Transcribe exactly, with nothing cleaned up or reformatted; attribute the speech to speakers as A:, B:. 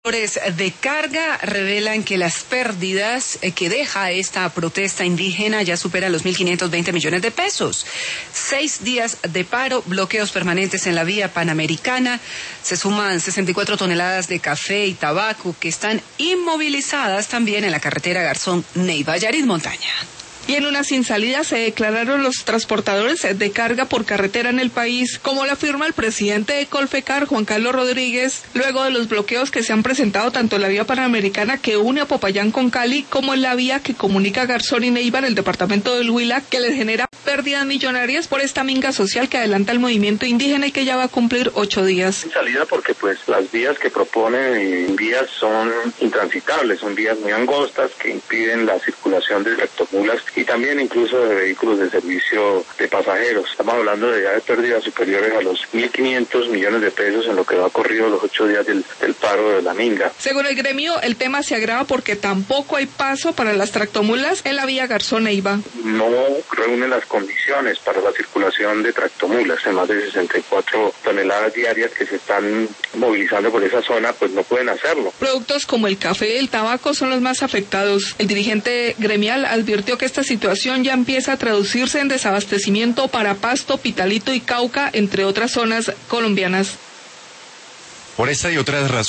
A: De carga revelan que las pérdidas que deja esta protesta indígena ya superan los mil quinientos veinte millones de pesos. Seis días de paro, bloqueos permanentes en la vía panamericana, se suman sesenta y cuatro toneladas de café y tabaco que están inmovilizadas también en la carretera Garzón-Neiva. Yarid Montaña.
B: Y en una sin salida se declararon los transportadores de carga por carretera en el país, como lo afirma el presidente de Colfecar, Juan Carlos Rodríguez, luego de los bloqueos que se han presentado tanto en la vía panamericana que une a Popayán con Cali, como en la vía que comunica Garzón y Neiva en el departamento del Huila, que les genera pérdidas millonarias por esta minga social que adelanta el movimiento indígena y que ya va a cumplir ocho días.
C: Sin salida porque pues las vías que proponen vías son intransitables, son vías muy angostas que impiden la circulación de tractomulas y también incluso de vehículos de servicio de pasajeros. Estamos hablando de ya de pérdidas superiores a los mil quinientos millones de pesos en lo que va corrido los ocho días del, del paro de la minga.
B: Según el gremio, el tema se agrava porque tampoco hay paso para las tractomulas en la vía Garzón-Neiva.
C: No reúnen las condiciones para la circulación de tractomulas. En más de sesenta y cuatro toneladas diarias que se están movilizando por esa zona, pues no pueden hacerlo.
B: Productos como el café y el tabaco son los más afectados. El dirigente gremial advirtió que esta situación ya empieza a traducirse en desabastecimiento para Pasto, Pitalito y Cauca, entre otras zonas colombianas.
D: Por esta y otras razones.